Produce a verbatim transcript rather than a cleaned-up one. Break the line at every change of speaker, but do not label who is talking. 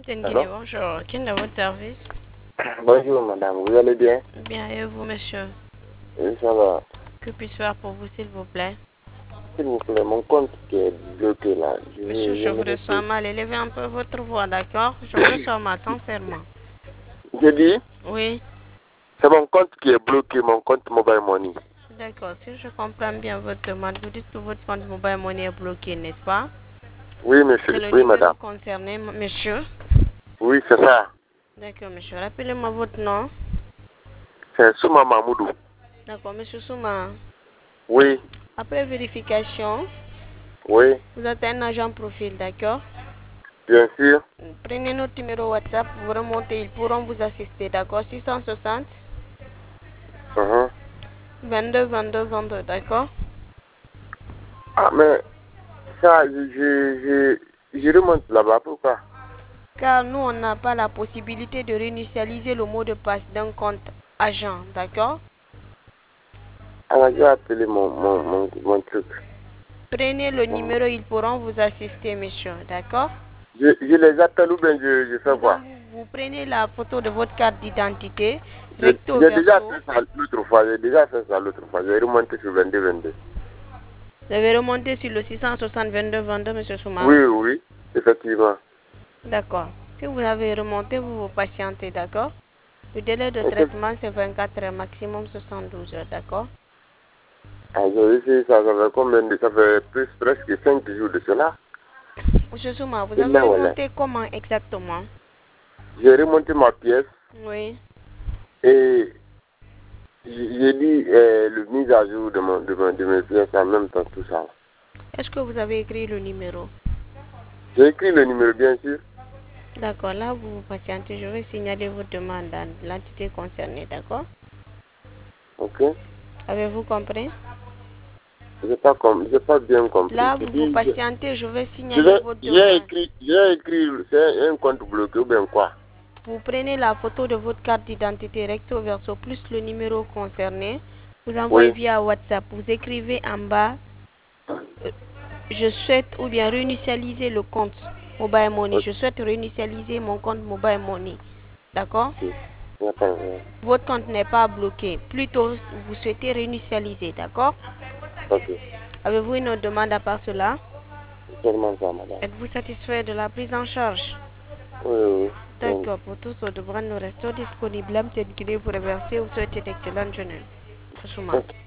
Allô?
Bonjour. Quel est votre service?
Bonjour madame, vous allez bien?
Bien, et vous, monsieur?
Oui, ça va.
Que puis-je faire pour vous, s'il vous plaît?
S'il vous plaît, mon compte qui est bloqué là. Je,
Monsieur, je vous
me
reçois
retrouve.
mal. Élevez un peu votre voix, d'accord? Je vous reçois mal, sincèrement.
Je dis,
Oui,
c'est mon compte qui est bloqué, mon compte Mobile Money.
d'accord. Si je comprends bien votre demande, vous dites que votre compte mobile money est bloqué, n'est-ce pas?
Oui,
C'est
monsieur.
le
Oui,
numéro
madame.
concerné, m- monsieur.
Oui, c'est ça.
D'accord, monsieur. Rappelez-moi votre nom.
C'est Souma Mahmoudou.
D'accord, monsieur Souma.
Oui,
Après vérification,
oui,
vous êtes un agent profil, d'accord?
bien sûr.
Prenez notre numéro WhatsApp, vous remontez, ils pourront vous assister, d'accord? six cent soixante,
Mhm.
vingt-deux, vingt-deux, vingt-deux, d'accord?
Ah, mais ça, je, je, je, je remonte là-bas. Pourquoi?
Car nous, on n'a pas la possibilité de réinitialiser le mot de passe d'un compte agent, d'accord?
Alors, je vais appeler mon, mon, mon, mon truc.
Prenez le
Mon-
numéro, ils pourront vous assister, monsieur, d'accord?
Je, je les appelle ou bien je, je fais
Vous, en-
quoi?
vous prenez la photo de votre carte d'identité,
J'ai
recto
j'ai déjà
verso.
fait ça l'autre fois. J'ai déjà fait ça l'autre fois. J'ai remonté sur vingt-deux vingt-deux.
Vous avez remonté sur le six cent soixante, vingt-deux, vingt-deux, monsieur Souma.
Oui, oui, effectivement.
D'accord. Si vous avez remonté, vous vous patientez, d'accord? Le délai de
Effect-
traitement, c'est vingt-quatre heures, maximum soixante-douze heures, d'accord?
Ah, j'ai essayé ça, ça fait combien de... Ça fait plus, presque cinq jours de cela.
Monsieur Souma, vous
Et
avez
là, voilà.
remonté comment exactement?
J'ai remonté ma pièce
Oui.
et j'ai j'ai dit euh, le mise à jour de, mon, de, mon- de mes pièces en même temps, tout ça.
Est-ce que vous avez écrit le numéro?
J'ai écrit le numéro, bien sûr.
D'accord, là, vous vous patientez. Je vais signaler votre demande à l'entité concernée, d'accord?
Ok.
Avez-vous compris?
J'ai pas, com- j'ai pas bien compris.
Là,
Je
vous vous
dis, je,
patientez. Je vais
je
signaler
vais,
votre
j'ai
demande.
écrit, j'ai écrit, c'est un compte bloqué ou bien quoi?
Vous prenez la photo de votre carte d'identité recto verso plus le numéro concerné. Vous envoyez
Oui.
via WhatsApp. Vous écrivez en bas, euh, je souhaite ou bien réinitialiser le compte Mobile Money.
Ok.
Je souhaite réinitialiser mon compte Mobile Money. D'accord?
Y a pas de-
Votre compte n'est pas bloqué. Plutôt, vous souhaitez réinitialiser. D'accord?
Ok.
Avez-vous une autre demande à part cela?
C'est seulement ça, madame.
Êtes-vous satisfait de la prise en charge?
Oui, oui. Oui.
D'accord. Pour tous nos demandes, nous restons disponibles. Peut-être que vous remercier. Vous souhaitez une excellente journée. Souma.
Ok.